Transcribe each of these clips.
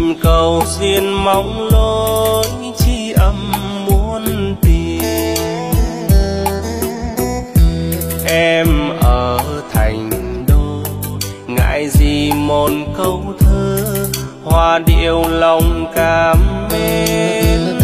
cầu duyên mong lối chi âm muôn tiền. Em ở thành đô ngại gì một câu thơ, hoa điệu lòng cảm mến.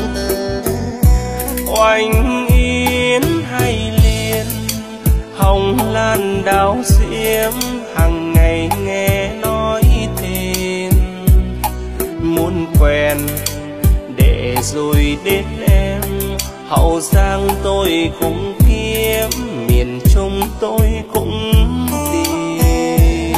Oanh yến hay liên, hồng lan đào diễm, hàng ngày nghe nói tên. Muốn quen để rồi đến em, Hậu Giang tôi cũng kiếm, miền Trung tôi cũng tìm.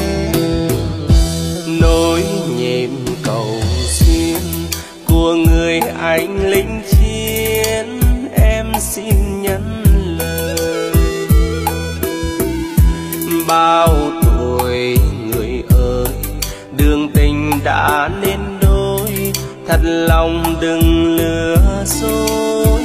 Nối nhịp cầu duyên của người anh lính chiến, em xin nhắn lời. Bao tuổi người ơi, đường tình đã nên đôi, thật lòng đừng lừa dối.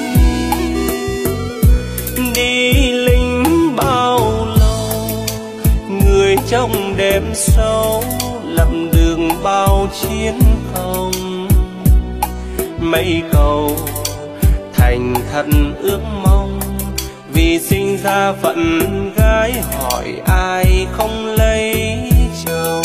Đi lính bao lâu, người trong đêm sâu, lầm đường bao chiến công. Mấy câu thành thật ước mong, vì sinh ra phận gái hỏi ai không lấy chồng.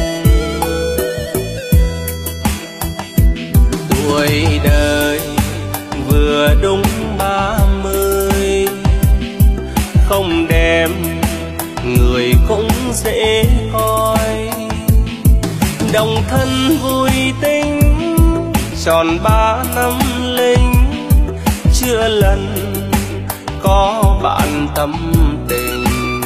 Tuổi đời vừa đúng 30, không đẹp người cũng dễ coi. Đồng thân vui tính tròn 3 năm lính, chưa lần có bạn tâm tình.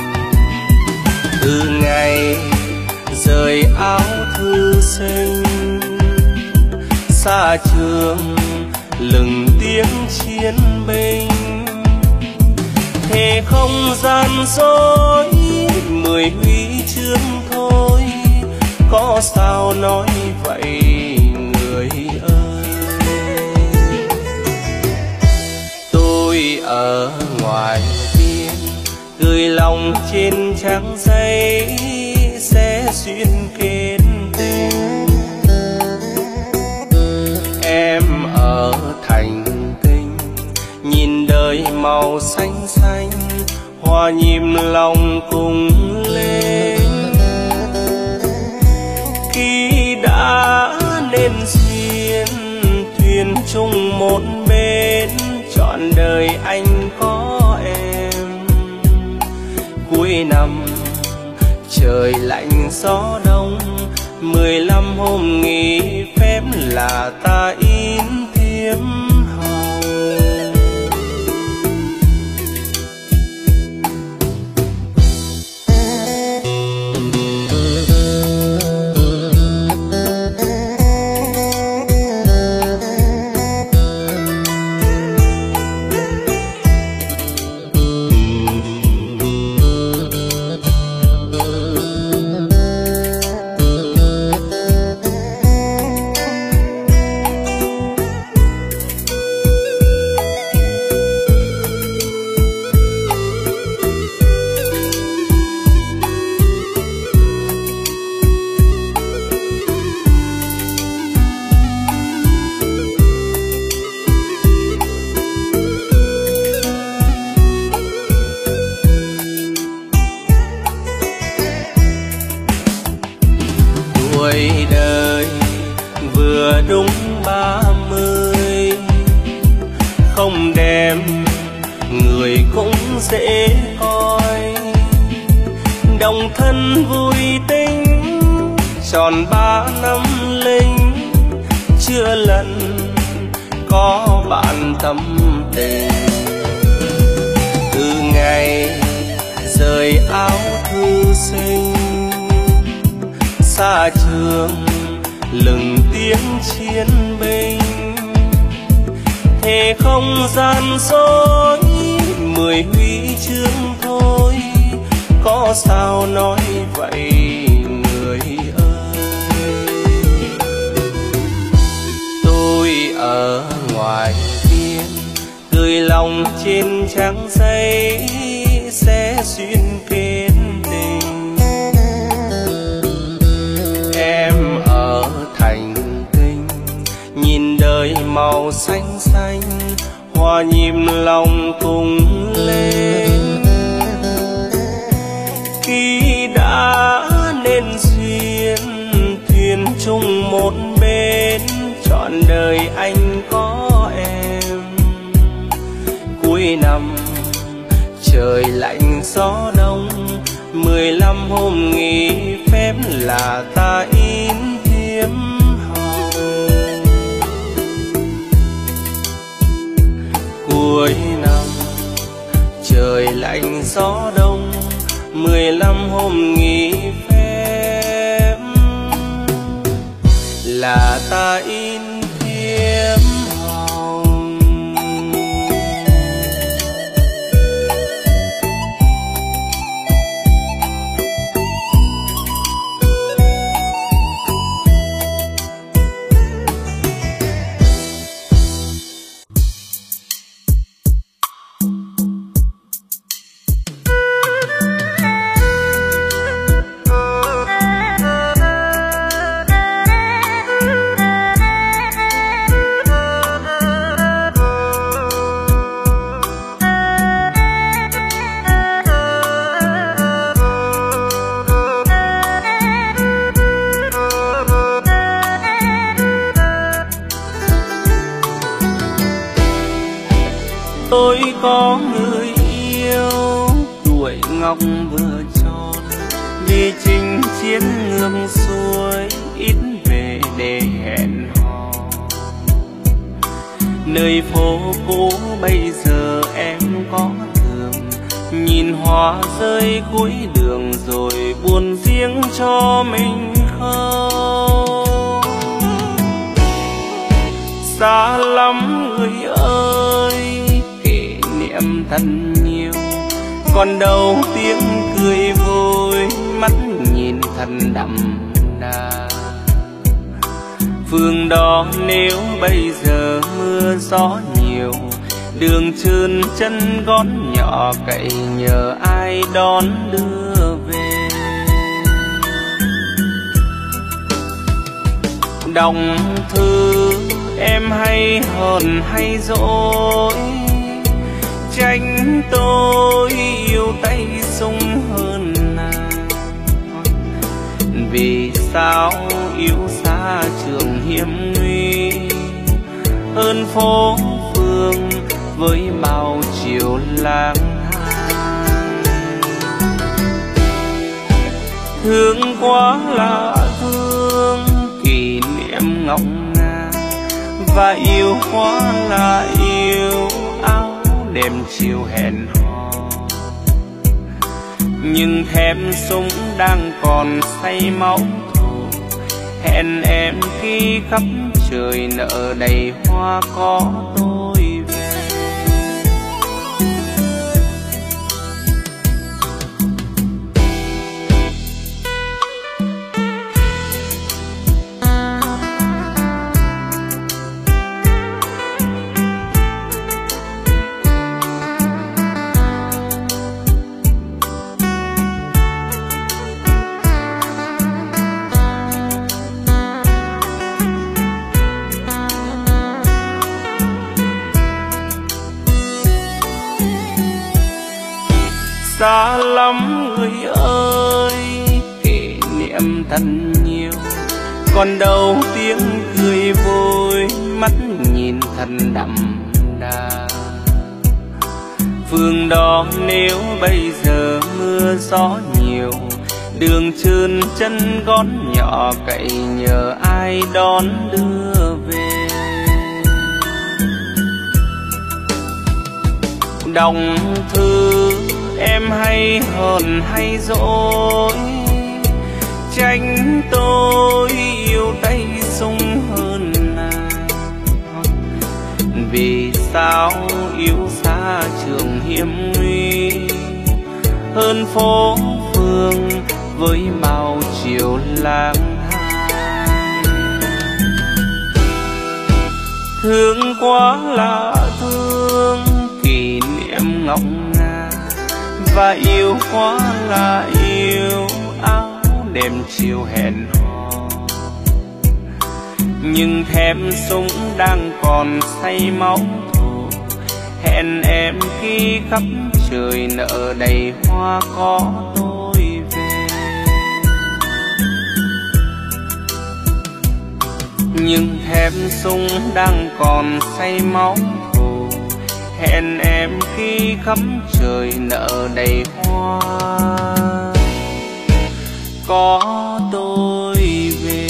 Từ ngày rời áo thư sinh, xa trường lừng tiếng chiến binh. Thề không gian dối 10 huy chương thôi, có sao nói vậy người ơi. Tôi ở ngoài biên, gửi lòng trên trang giấy, sẽ duyên kết tình. Em ở thành kinh, nhìn đời màu xanh xanh, hòa nhịp lòng cùng lên. Khi đã nên duyên, thuyền chung một bên, trọn đời anh có em. Cuối năm trời lạnh gió đông, 15 hôm nghỉ phép là ta in thiếp hồng. Tuổi đời vừa đúng 30, không đẹp người cũng dễ coi. Đồng thân vui tính tròn 3 năm lính, chưa lần có bạn tâm tình. Từ ngày rời áo thư sinh, xa trường lừng tiếng chiến binh. Thề không gian dối 10 huy chương thôi, có sao nói vậy người ơi. Tôi ở ngoài biên, gửi lòng trên trang giấy, sẽ duyên kết tình. Em ở thành màu xanh xanh hòa nhịp lòng cùng lên. Khi đã nên duyên thuyền chung một bên, trọn đời anh có em. Cuối năm trời lạnh gió đông, 15 hôm nghỉ phép là ta in thiếp hồng. Cuối năm trời lạnh gió đông, 15 hôm nghỉ phép là ta in thiếp hồng. Tôi có người yêu tuổi ngọc vừa tròn, đi chinh chiến ngược xuôi ít về để hẹn hò. Nơi phố cũ bây giờ em có thường nhìn hoa rơi cuối đường rồi buồn riêng cho mình không. Xa lắm người ơi, em thân nhiều còn đâu tiếng cười vui, mắt nhìn thân đậm đà. Phương đó nếu bây giờ mưa gió nhiều, đường trơn chân gót nhỏ cậy nhờ ai đón đưa về. Đọc thư em hay hờn hay dỗi, tránh tôi yêu tay sung hơn nàng. Vì sao yêu xa trường hiểm nguy, hơn phố phường với bao chiều lang thang. Thương quá là thương kỷ niệm ngọc ngà, và yêu quá là yêu áo đêm chiều hẹn hò. Nhưng thép súng đang còn say máu thù, hẹn em khi khắp trời nở đầy hoa có tôi về. Xa lắm người ơi, kỷ niệm thân nhiều còn đâu tiếng cười vui, mắt nhìn thân đậm đà. Phương đó nếu bây giờ mưa gió nhiều, đường trơn chân gót nhỏ cậy nhờ ai đón đưa về. Đọc thư em hay hờn hay dỗi, tránh tôi yêu tay sung hơn nàng. Vì sao yêu xa trường hiểm nguy, hơn phố phường với bao chiều lang thang. Thương quá là thương kỷ niệm ngọc ngà, và yêu quá là yêu áo đêm chiều hẹn hò. nhưng thèm súng đang còn say máu thù. Hẹn em khi khắp trời nở đầy hoa có tôi về. Nhưng thèm súng đang còn say máu thù. Hẹn em khi khắp trời nở đầy hoa có tôi về.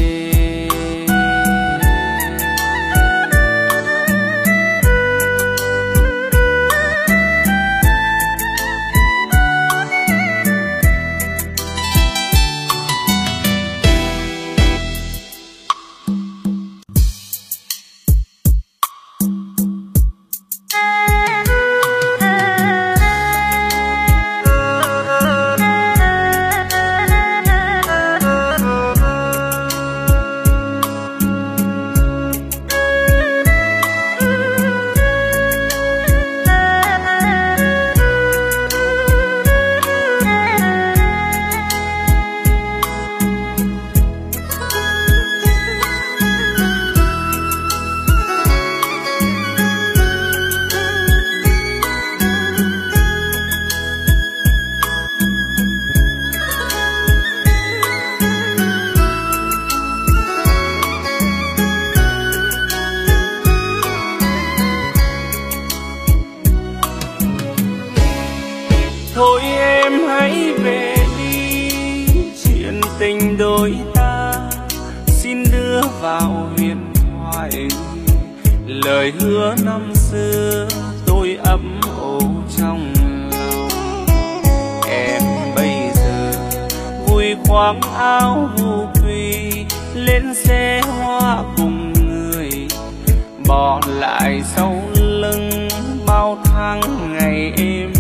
Thôi em hãy về đi, chuyện tình đôi ta xin đưa vào huyền thoại. Lời hứa năm xưa tôi ấm ủ trong lòng. Em bây giờ vui khoác áo vu quy, lên xe hoa cùng người, bỏ lại sau lưng bao tháng ngày êm.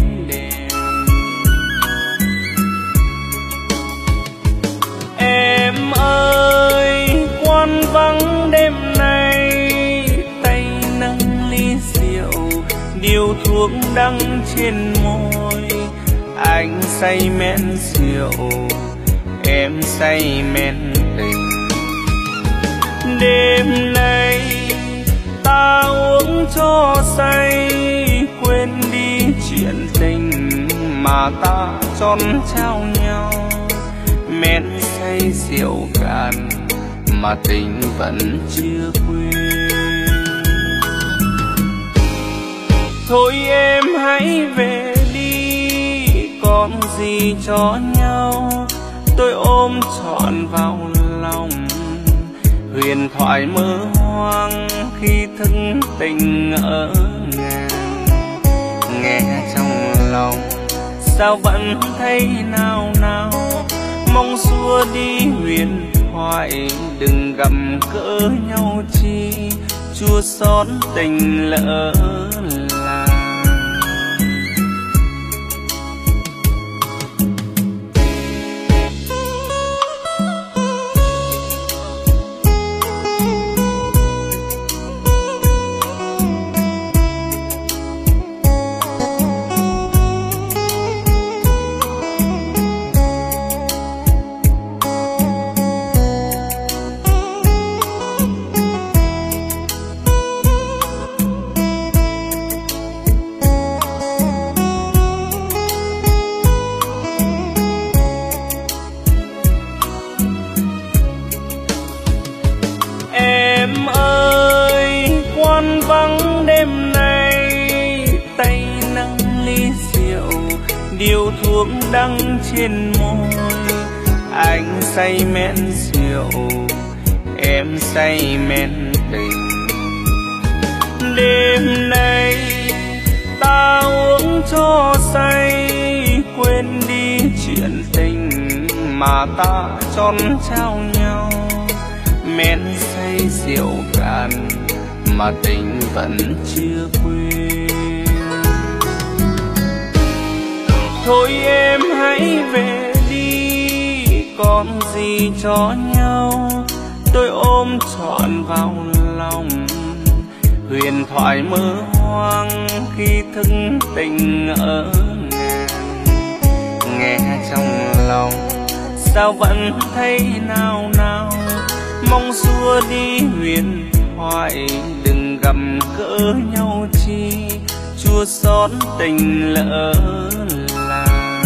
Em ơi, quan vắng đêm nay, tay nâng ly rượu, điều thuốc đắng trên môi. Anh say men rượu, em say men tình. Đêm nay ta uống cho say, quên đi chuyện tình mà ta tròn trao nhau. Men say rượu cạn mà tình vẫn chưa quên. Thôi em hãy về đi, còn gì cho nhau. Tôi ôm trọn vào lòng, huyền thoại mơ hoang khi thức tình ở ngàn. Nghe trong lòng sao vẫn thấy nao nao, mong xua đi huyền thoại. Đừng gặm cỡ nhau chi, chua xót tình lỡ làng. Em ơi, quan vắng đêm nay, tay nâng ly rượu, điều thuốc đắng trên môi. Anh say men rượu, em say men tình. Đêm nay ta uống cho say, quên đi chuyện tình mà ta tròn trao nhau. Men say rượu cạn mà tình vẫn chưa quên. Thôi em hãy về đi, còn gì cho nhau. Tôi ôm trọn vào lòng, huyền thoại mơ hoang khi thức tình ở ngàn. Nghe trong lòng sao vẫn thấy nao nao, mong xua đi huyền thoại, đừng gặm cỡ nhau chi chua xót tình lỡ làng.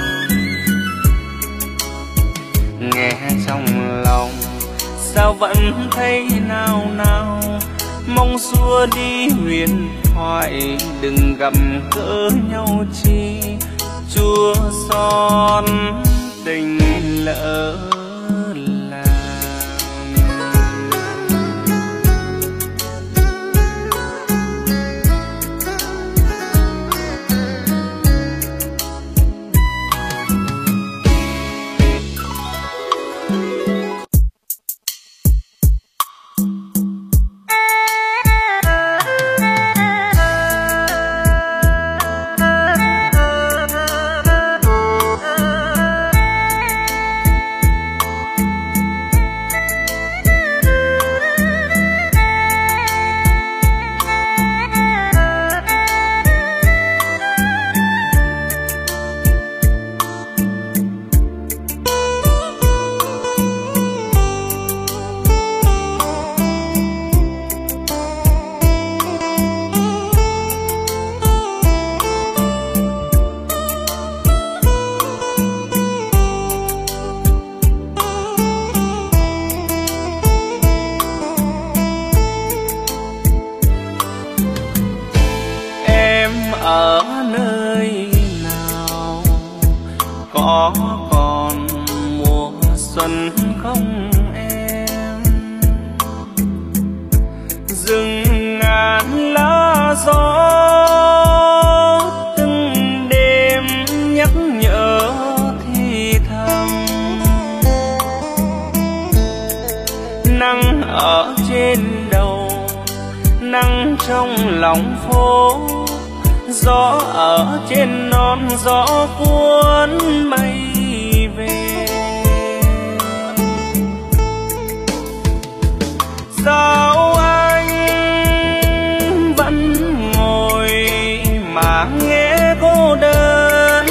Nghe trong lòng sao vẫn thấy nao nao, mong xua đi huyền thoại, đừng gặm cỡ nhau chi chua xót tình lỡ làng. Ở nơi nào có còn mùa xuân không em? Rừng ngàn lá gió từng đêm nhắc nhở thì thầm. Nắng ở trên đầu, nắng trong lòng phố, gió ở trên non, gió cuốn mây về. Sao anh vẫn ngồi mà nghe cô đơn,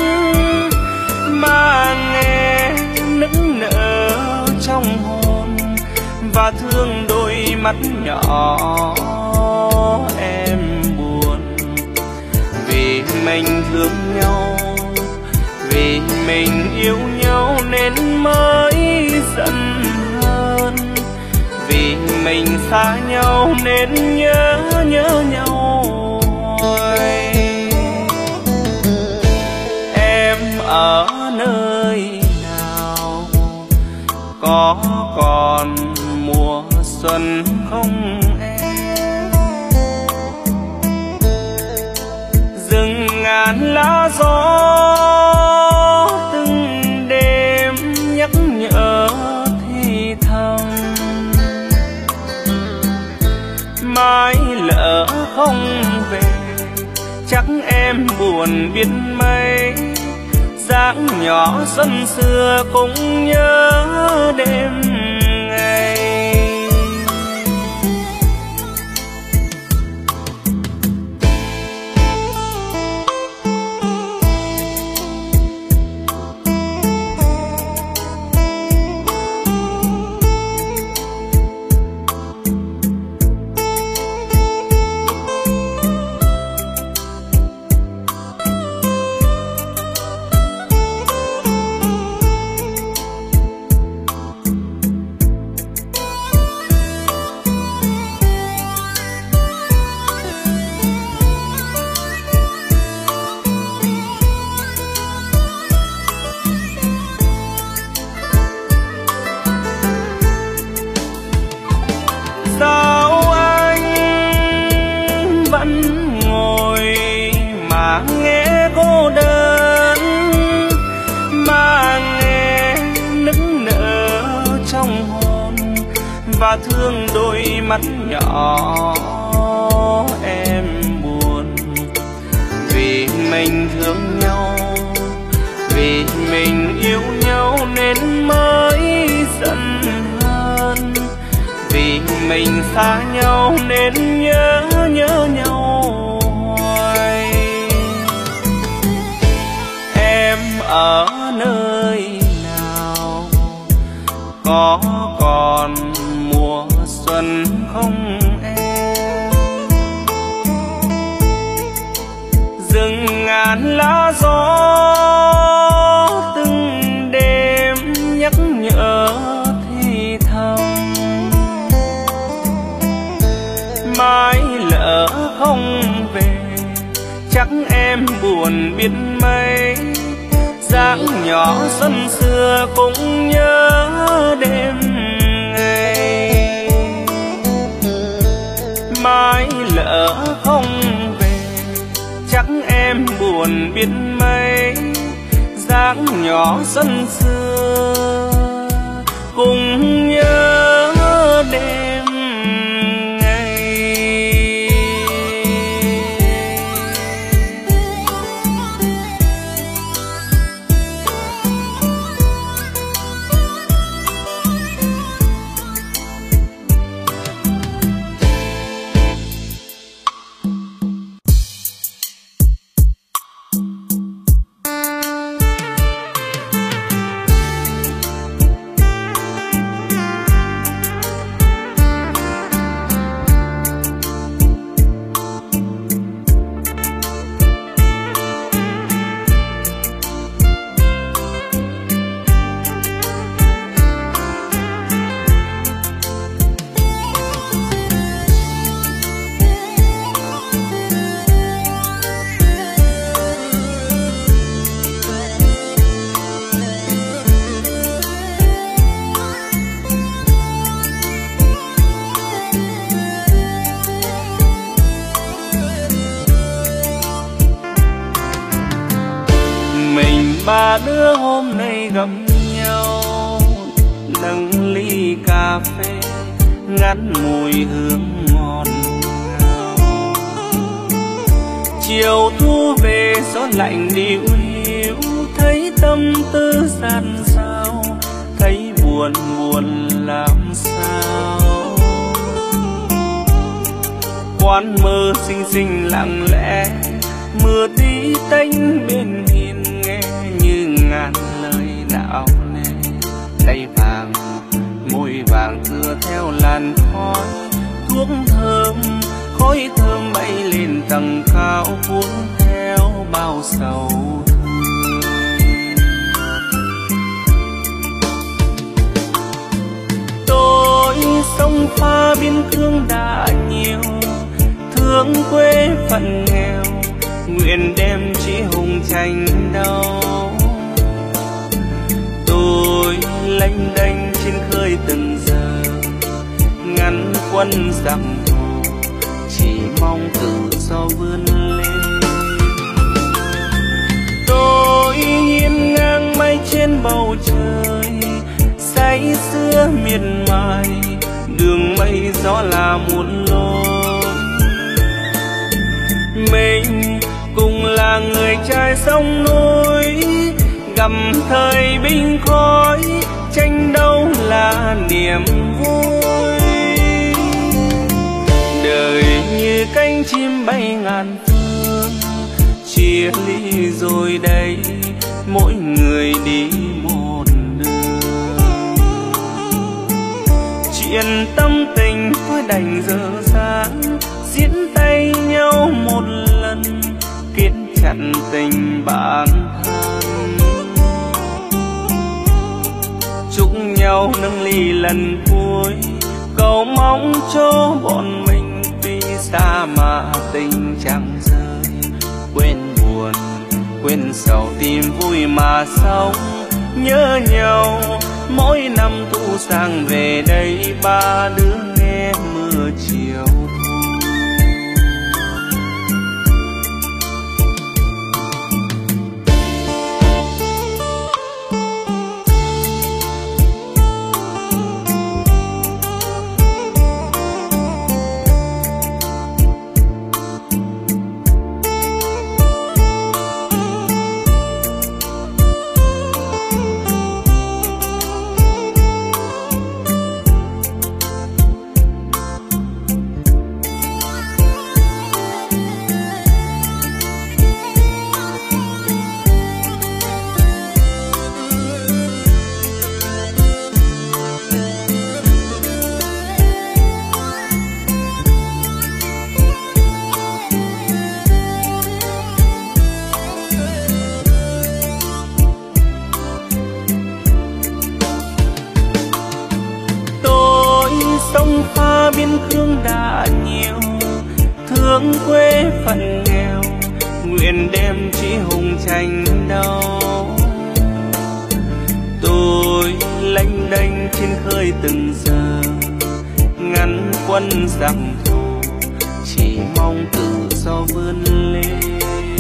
mà nghe nức nở trong hồn, và thương đôi mắt nhỏ em buồn. Vì mình thương nhau, vì mình yêu nhau nên mới giận hơn, vì mình xa nhau nên nhớ nhau hoài. Em ở nơi nào có còn mùa xuân không em? Rừng ngàn lá gió từng đêm nhắc nhở thì thầm. Mai lỡ không về chắc em buồn biết mấy, dáng nhỏ xuân xưa cũng nhớ đêm ngày. Sao anh vẫn ngồi mà nghe cô đơn, mà nghe nức nở trong hồn, và thương đôi mắt nhỏ em buồn. Vì mình thương nhau, vì mình yêu nhau nên mới giận hơn, vì mình xa nhau nên nhớ nhau hoài. Em ở nơi nào có còn ngàn lá gió từng đêm nhắc nhở thì thầm, mai lỡ không về chắc em buồn biết mấy. Dáng nhỏ xuân xưa cũng nhớ đêm ngày, mai lỡ không về chắc em buồn biết mấy. Dáng nhỏ xuân xưa cùng nhớ đêm ngày. Ba đứa hôm nay gặp nhau, nâng ly cà phê ngát mùi hương ngọt ngào. Chiều thu về gió lạnh điệu hiu, thấy tâm tư gian sao, thấy buồn buồn làm sao. Quán mơ xinh xinh lặng lẽ, mưa tí tênh bên hiên nghe như ngàn lời não nề. Tay vàng môi vàng tựa theo làn khói, thuốc thơm khói thơm bay lên tầng cao, cuốn theo bao sầu thương. Tôi sông pha biên cương đã nhiều, thương quê phận nghèo, nguyện đem chí hùng tranh đấu. Tôi lênh đênh trên khơi từng giờ, ngăn quân giặc thù, chỉ mong tự do vươn lên. Tôi hiên ngang mây trên bầu trời, say sưa miệt mài, đường mây gió là một lối. Mình cùng là người trai sông núi, gầm thời binh khói, tranh đấu là niềm vui. Đời như cánh chim bay ngàn phương, chia ly rồi đây mỗi người đi một đường. Chuyện tâm tình tôi đành dở dang, diễn tay nhau một lần, kết chặt tình bản thân. Chúc nhau nâng ly lần cuối, cầu mong cho bọn mình tuy xa mà tình chẳng rơi. Quên buồn quên sầu tìm vui mà sống, nhớ nhau mỗi năm thu sang về đây, ba đứa nghe mưa chiều. quê phận nghèo, nguyện đem chí hùng tranh đấu. Tôi lênh đênh trên khơi từng giờ, ngăn quân giặc thù, chỉ mong tự do vươn lên.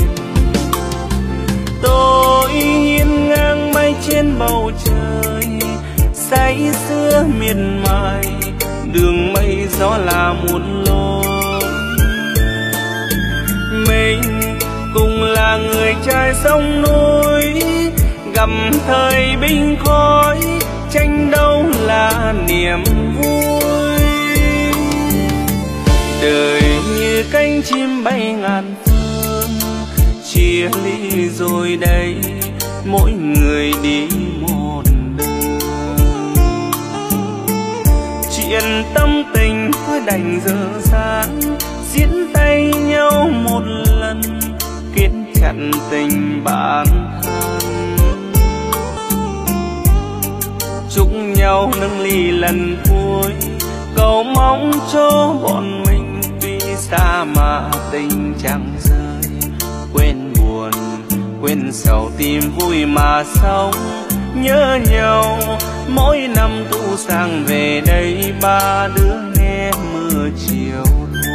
Tôi hiên ngang bay trên bầu trời, say sưa miệt mài, đường mây gió là muôn lối. Mình cùng là người trai sông núi, gặp thời binh khói, tranh đấu là niềm vui. Đời như cánh chim bay ngàn phương, chia ly rồi đây, mỗi người đi một đường. Chuyện tâm tình thôi đành dở dang, diễn tay nhau một lần, kết chặt tình bản thân. Chúc nhau nâng ly lần cuối, cầu mong cho bọn mình tuy xa mà tình chẳng rơi. Quên buồn, quên sầu, tìm vui mà sống, nhớ nhau mỗi năm thu sang về đây, ba đứa nghe mưa chiều thu.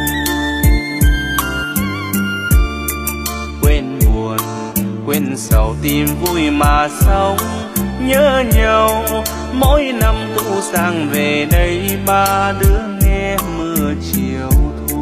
Quên buồn, quên sầu, tìm vui mà sống, nhớ nhau mỗi năm thu sang về đây, ba đứa nghe mưa chiều thu.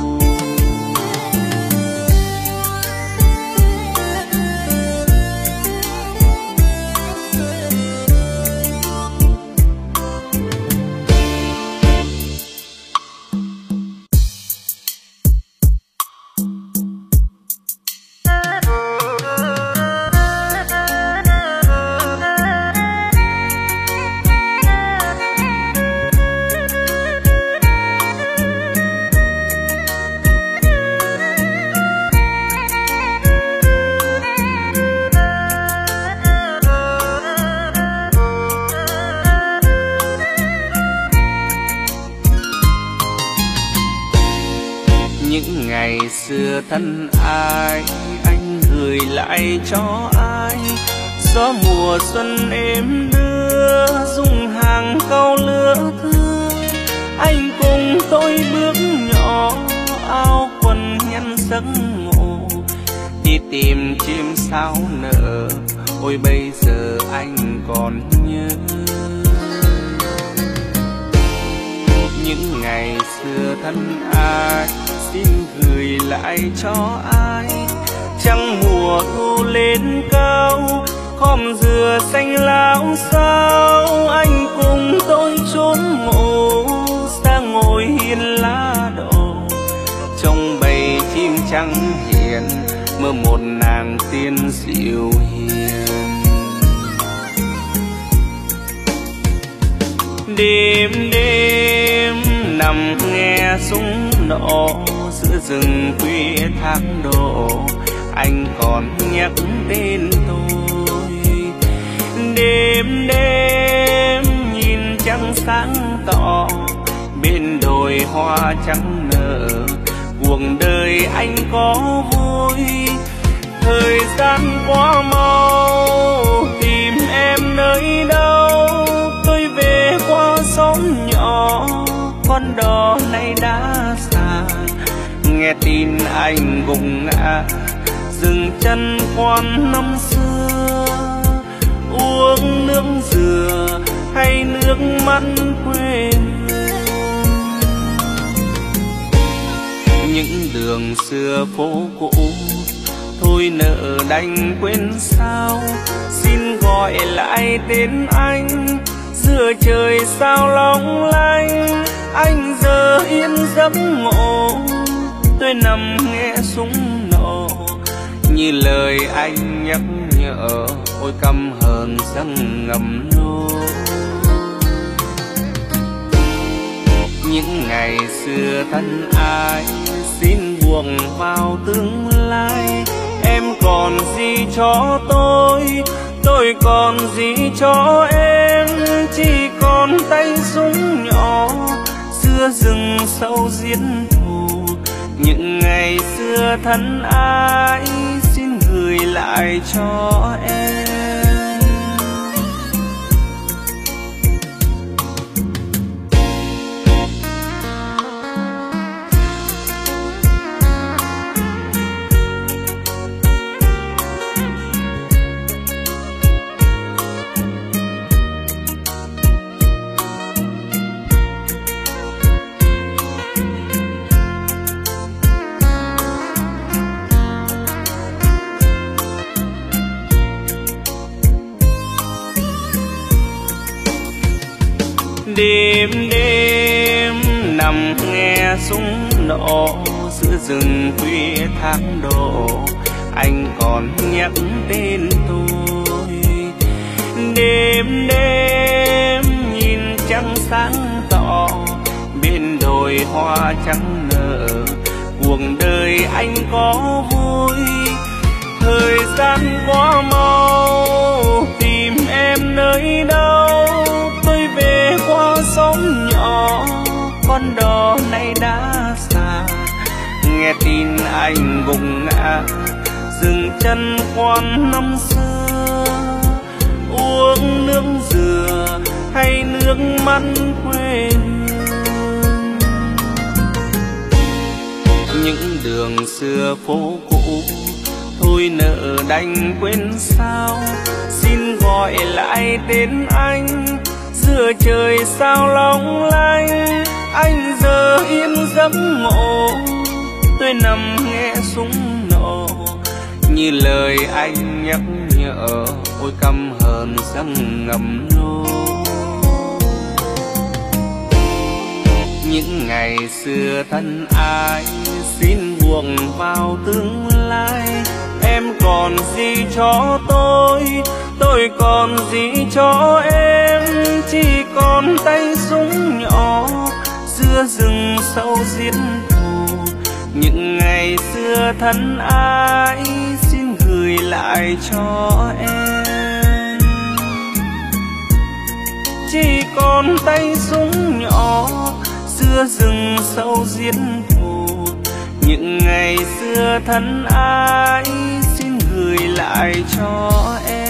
Những ngày xưa thân ai, anh gửi lại cho ai. Gió mùa xuân êm đưa, dùng hàng câu lứa thưa. Anh cùng tôi bước nhỏ, áo quần nhăn giấc ngủ, đi tìm chim sao nở. Ôi bây giờ anh còn nhớ những ngày xưa thân ai, xin gửi lại cho ai. Trăng mùa thu lên cao, khóm dừa xanh láo xao. Anh cùng tôi trốn ngủ, sang ngồi hiên lá đổ, trong bầy chim trắng hiền, mơ một nàng tiên dịu hiền. Đêm đêm nằm nghe súng nổ, giữa rừng khuya tháng đổ, anh còn nhắc tên tôi. Đêm đêm nhìn trăng sáng tỏ, bên đồi hoa trắng nở, cuộc đời anh có vui. Thời gian quá mau, tìm em nơi đâu, tôi về qua xóm nhỏ, con đò này đã xa. Nghe tin anh gục ngã, dừng chân quan năm xưa, uống nước dừa hay nước mắt quê hương. Những đường xưa phố cũ, thôi nợ đành quên sao. Xin gọi lại tên anh, giữa trời sao long lanh. Anh giờ yên giấc ngủ, tôi nằm nghe súng nổ, như lời anh nhắc nhở. Ôi căm hờn giấc ngầm lối. Những ngày xưa thân ai, xin buông vào tương lai. Em còn gì cho tôi còn gì cho em. Chỉ còn tay súng nhỏ, xưa rừng sâu giết thù. Những ngày xưa thân ái xin gửi lại cho em. Đêm đêm nằm nghe súng nổ giữa rừng khuya tháng đổ, anh còn nhắc tên tôi. Đêm đêm nhìn trăng sáng tỏ bên đồi hoa trắng nở, cuộc đời anh có vui. Thời gian quá mau tìm em nơi đâu, tôi về qua sóng nhỏ con đò này đã xa. Nghe tin anh gục ngã dừng chân quan năm xưa, uống nước dừa hay nước mắt quê hương. Những đường xưa phố cũ thôi nợ đành quên sao, xin gọi lại tên anh giữa trời sao long lanh. Anh giờ yên giấc ngủ, tôi nằm nghe súng nổ như lời anh nhắc nhở, ôi căm hờn giấc ngầm lũ. Những ngày xưa thân ai xin buông vào tương lai, em còn gì cho tôi còn gì cho em, chỉ còn tay súng nhỏ giữa rừng sâu giết thù. Những ngày xưa thân ái xin gửi lại cho em, chỉ còn tay súng nhỏ giữa rừng sâu giết thù. Những ngày xưa thân ái xin gửi lại cho em.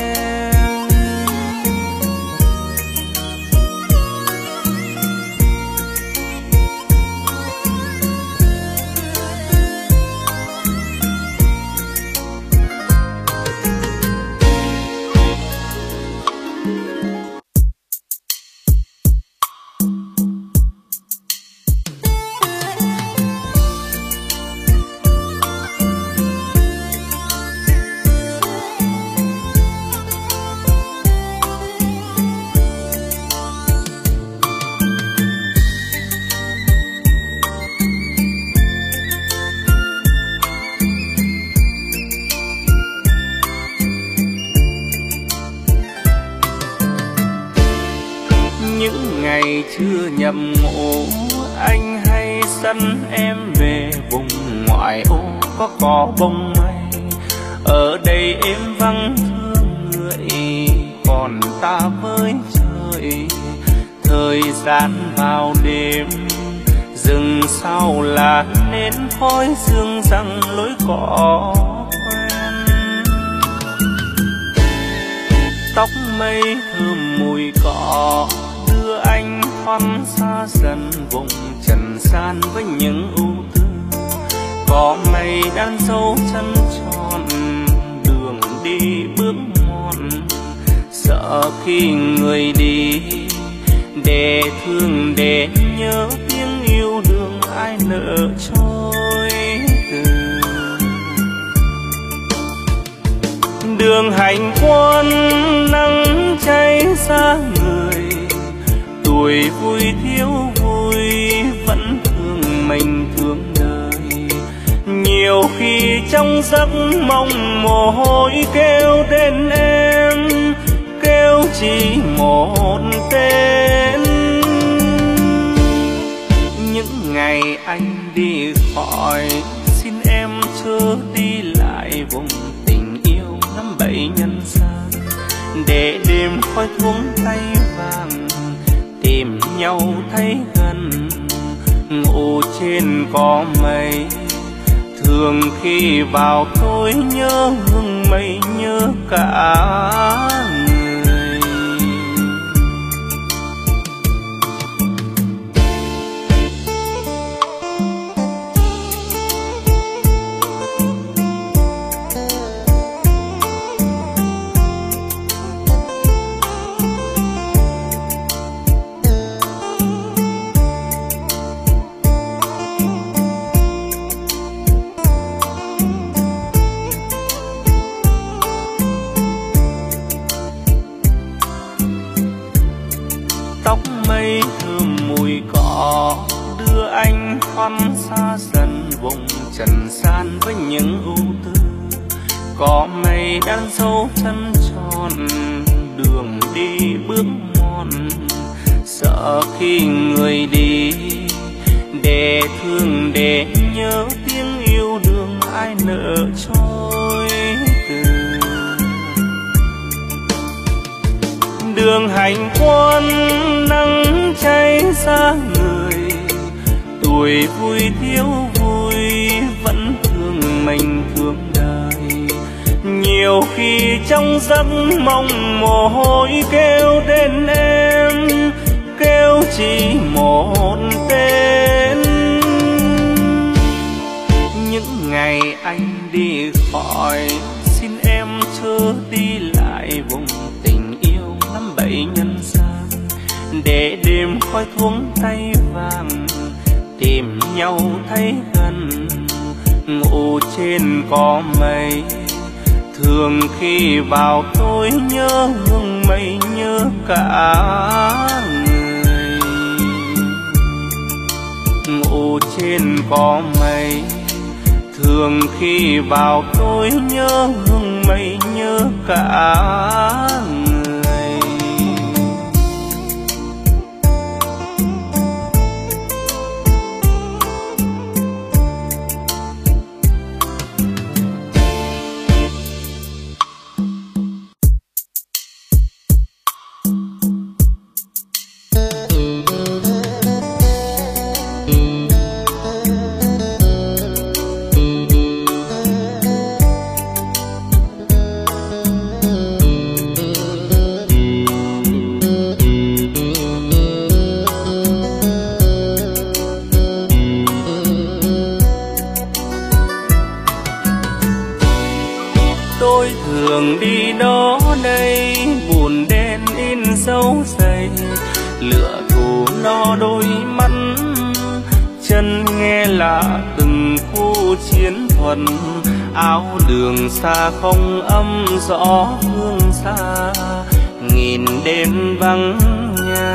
Chưa nhầm ngủ anh hay dẫn em về vùng ngoại ô có cỏ bông mây, ở đây em vắng thương người còn ta với trời. Thời gian vào đêm rừng sau là nến khói sương răng lối cỏ quen. Tóc mây thơm mùi cỏ đưa anh thoăn xa dần vùng trần gian với những ưu tư. Có mây đang dấu chân tròn đường đi bước mòn, sợ khi người đi để thương để nhớ tiếng yêu đương ai nỡ trôi từ. Đường hành quân nắng cháy xa người, tuổi vui thiếu vui vẫn thương mình thương đời. Nhiều khi trong giấc mộng mồ hôi kêu tên em, kêu chỉ một tên. Những ngày anh đi khỏi xin em chớ đi lại vùng tình yêu năm bảy nhân gian, để đêm khói thuốc tay vàng tìm nhau thấy gần. Ngủ trên có mây Thường khi vào tôi nhớ hương mây, nhớ cả người. Tóc mây thơm mùi cỏ đưa anh thoăn xa dần vùng trần gian với những ưu tư. Có mây đang dấu chân tròn đường đi bước mòn, sợ khi người đi để thương để nhớ tiếng yêu đương ai nỡ trôi từ. Đường hành quân nắng cháy ra người, tuổi vui thiếu vui vẫn thương mình thương đời. Nhiều khi trong giấc mong mồ hôi kêu tên em, kêu chỉ một tên. Những ngày anh đi khỏi xin em chớ đi lại vùng tình yêu năm bảy nhân gian, để đêm khói thuốc tay vàng tìm nhau thấy gần. Ngủ trên có mây thường khi vào tôi nhớ hương mây, nhớ cả người. Ngủ trên có mây thường khi vào tôi nhớ hương mây, nhớ cả người. Tôi thường đi đó đây buồn đen in dấu giày, lửa thù no đôi mắt chân nghe lạ từng khu chiến thuật. Áo đường xa không âm gió hương xa, nghìn đêm vắng nhà.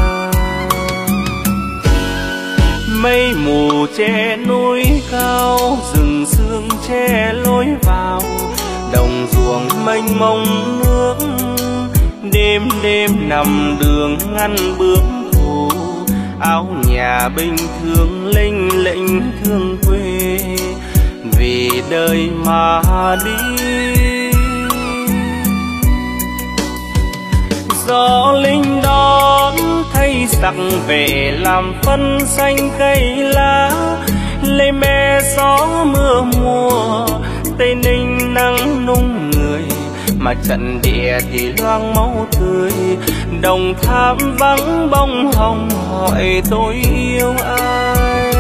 Mây mù che núi cao, rừng sương che lối vào, đồng ruộng mênh mông nước. Đêm đêm nằm đường ngăn bước thù, áo nhà bình thường lênh lệnh thương quê, vì đời mà đi. Gió linh đón thay giặc về làm phân xanh cây lá, lấy me gió mưa mùa Tây Ninh nắng nung người, mà trận địa thì loang máu tươi. Đồng Tháp vắng bông hồng hỏi tôi yêu ai.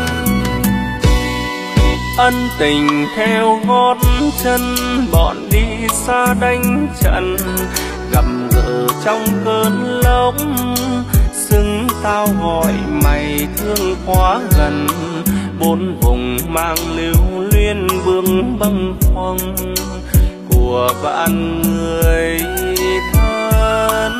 Ân tình theo gót chân bọn đi xa đánh trận, gặp gỡ trong cơn lốc xưng tao gọi mày thương quá gần. Bốn vùng mang lưu luyến bướm bâng khuâng của vạn người thân.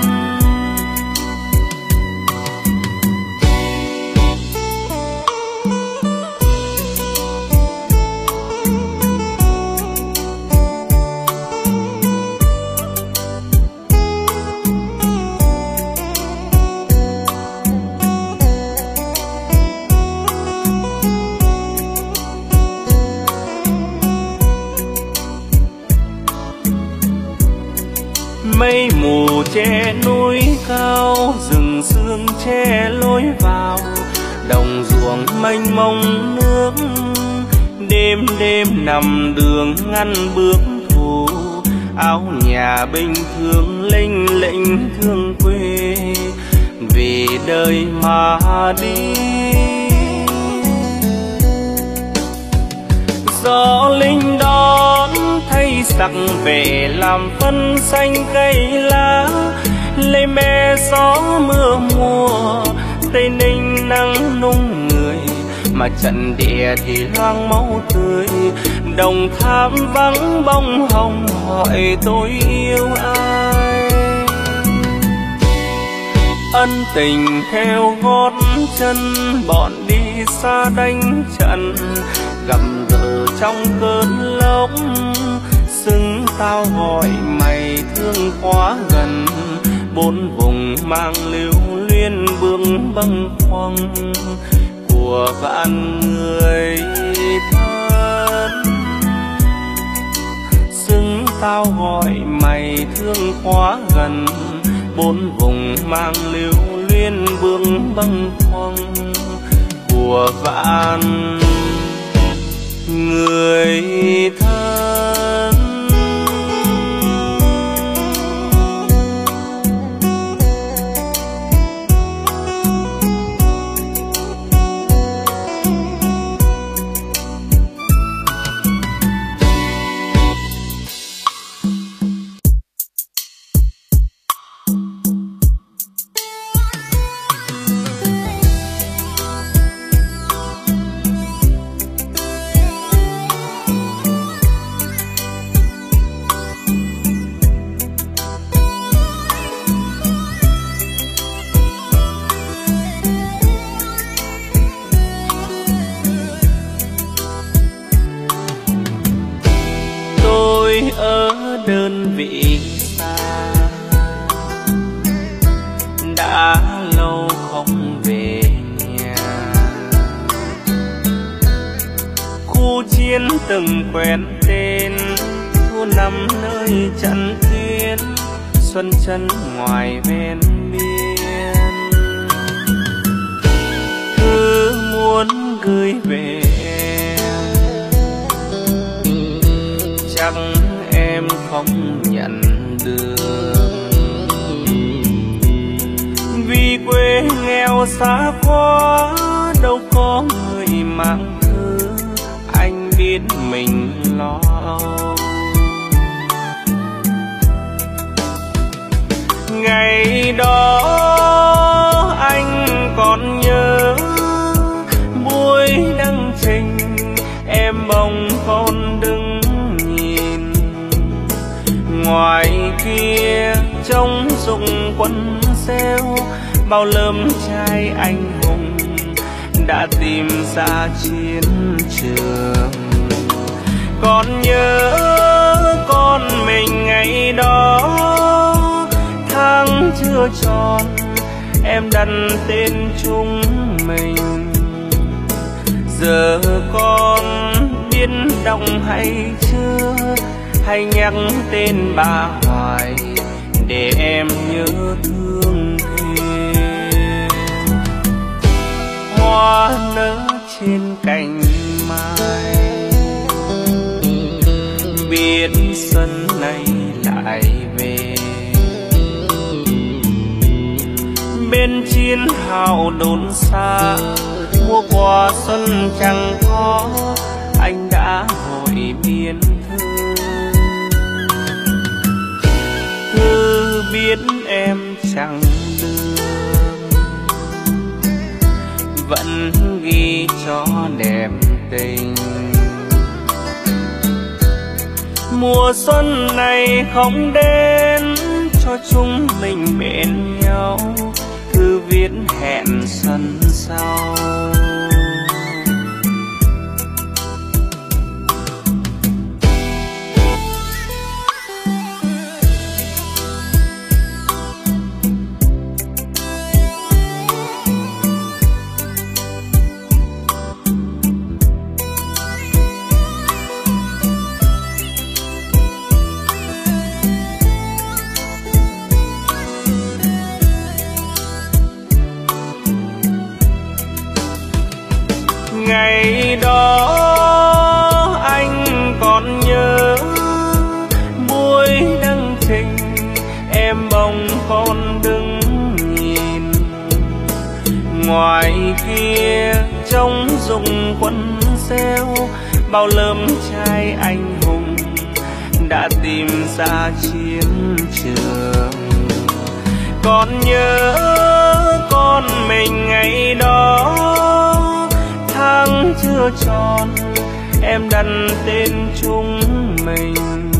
Mây mù che núi cao, rừng sương che lối vào, đồng ruộng mênh mông nước. Đêm đêm nằm đường ngăn bước thù, áo nhà bình thường lênh lênh thương quê, vì đời mà đi. Gió linh đón thay sắc về làm phân xanh cây lá, lấy mẹ gió mưa mùa Tây Ninh nắng nung người, mà trận địa thì loang máu tươi. Đồng Tháp vắng bông hồng hỏi tôi yêu ai. Ân tình theo gót chân bọn đi xa đánh trận, gặp gỡ trong cơn lốc xứng tao gọi mày thương quá gần. Bốn vùng mang lưu luyến bướng bâng khuâng của vạn người thân. Xứng tao gọi mày thương quá gần, bốn vùng mang lưu luyến bướng bâng khuâng của vạn người thân. Ở đơn vị xa đã lâu không về nhà, khu chiến từng quen tên, thu năm nơi chăn thuyền, xuân chân ngoài ven biên. Cứ muốn gửi về chắc em không nhận được, vì quê nghèo xa quá đâu có người mang thư, anh biết mình lo. Ngày đó anh còn nhớ buổi đăng trình, em bồng con đứng ngoài kia trông rụng quân xeo, bao lớp trai anh hùng đã tìm ra chiến trường. Còn nhớ con mình ngày đó tháng chưa tròn, em đặt tên chúng mình. Giờ con biết đọc hay chưa, hay nhắc tên bà hoài để em nhớ thương thêm. Hoa nở trên cành mai, biết xuân này lại về. Bên chiến hào đồn xa, mua quà xuân chẳng có, anh đã vội biên thư biết em chẳng được, vẫn ghi cho đẹp tình. Mùa xuân này không đến cho chúng mình bên nhau, thư viết hẹn xuân sau. bao lớp trai anh hùng đã tìm ra chiến trường. Còn nhớ con mình ngày đó, tháng chưa tròn em đặt tên chúng mình.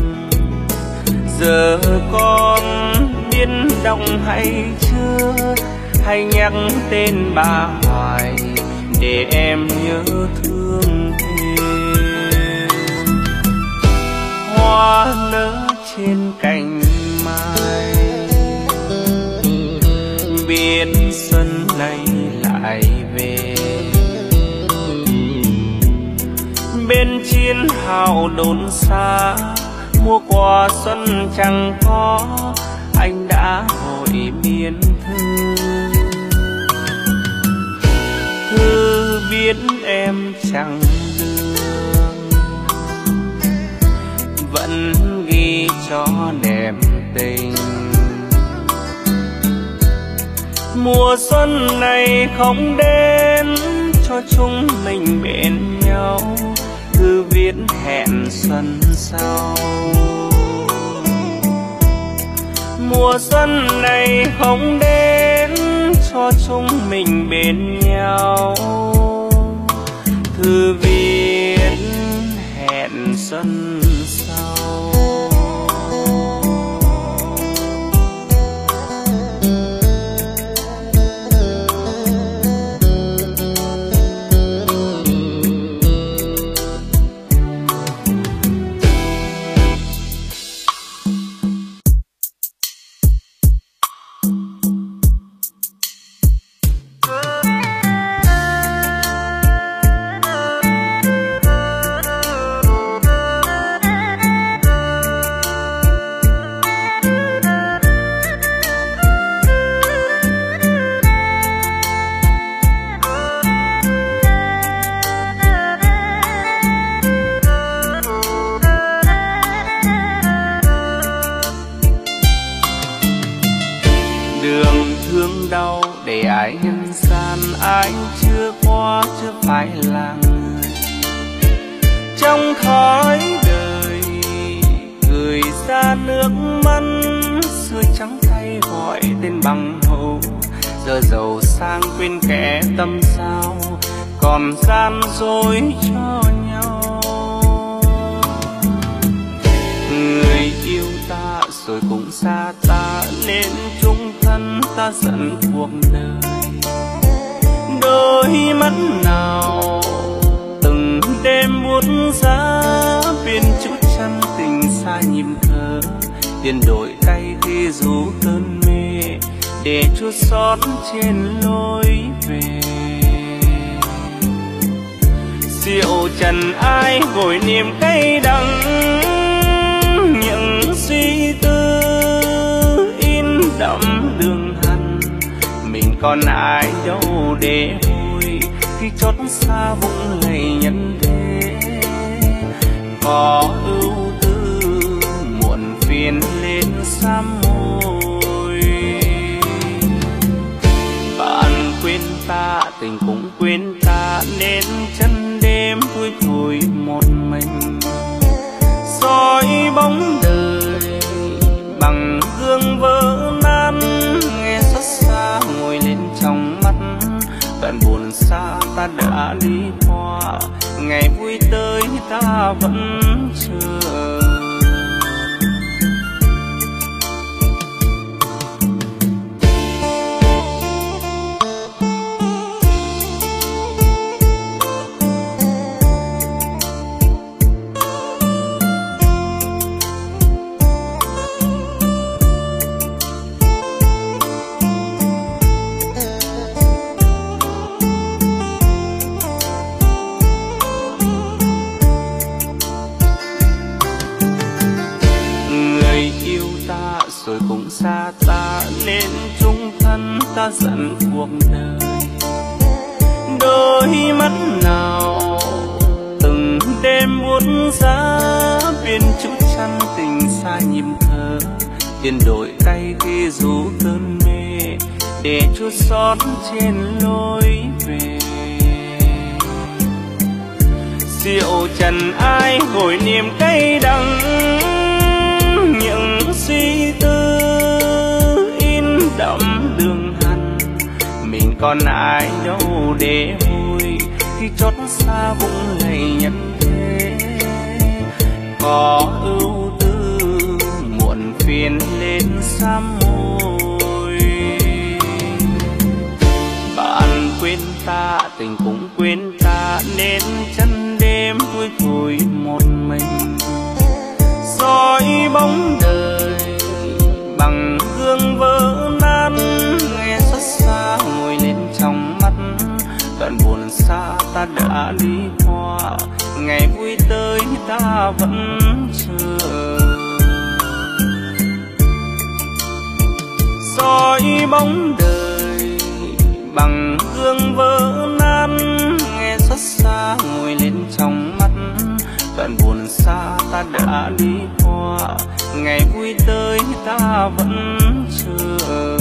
Giờ con biết đọc hay chưa, hay nhắc tên bà hoài để em nhớ thương thêm. Hoa nở trên cành mai, biết xuân nay lại về. Bên chiến hào đồn xa, mùa qua xuân chẳng có, anh đã vội biên thư. Thư biết em chẳng lương, vẫn ghi cho đẹp tình. Mùa xuân này không đến cho chúng mình bên nhau, thư viết hẹn xuân sau. Mùa xuân này không đến cho chúng mình bên nhau, thư viết hẹn xuân sau. Ai chưa qua chưa phải là người trong thói đời, gửi ra nước mắt xưa trắng tay gọi tên bằng hữu. Giờ giàu sang quên kẻ tâm sao, còn gian dối cho nhau. Người yêu ta rồi cũng xa ta, nên chung thân ta giận cuộc đời. Đôi mắt nào từng đêm buốt giá, biên chút chân tình xa nhịp thở. Tiền đổi tay khi rủ cơn mê, để chút xót trên lối về. Rượu trần ai vội niềm cay đắng, những suy tư in đậm đường hằn. Mình còn ai đâu để vui, khi chót xa vũng lầy nhân thế. Có ưu tư muộn phiền lên sám môi. Bạn quên ta, tình cũng quên ta, nên chân đêm vui vui một mình. Soi bóng đời bằng gương vỡ nát, nghe xót xa ngồi lên trong mắt. Đoạn buồn xa ta đã đi qua, ngày vui tới ta vẫn chờ. Rồi cũng xa ta, nên chung thân ta giận cuộc đời. Đôi mắt nào từng đêm buốt giá, biên chút chăn tình xa nhịp thở. Tiền đổi tay khi rủ cơn mê, để chút xót trên lối về. Diệu trần ai hồi niềm cay đắng, những suy tư in đậm đường hằn. Mình còn ai đâu để vui khi chót xa vũng lầy nhân thế. Có ưu tư muộn phiền lên sám môi. Bạn quên ta, tình cũng quên ta, nên chân đêm cuối thôi một mình. Dõi bóng đời bằng gương vỡ nát, nghe xót xa ngồi lên trong mắt. Đoạn buồn xa ta đã đi qua, ngày vui tới ta vẫn chờ. Dõi bóng đời bằng gương vỡ nát, nghe xót xa ngồi lên trong mắt. Đoạn buồn xa ta đã đi qua, ngày vui tới ta vẫn chờ.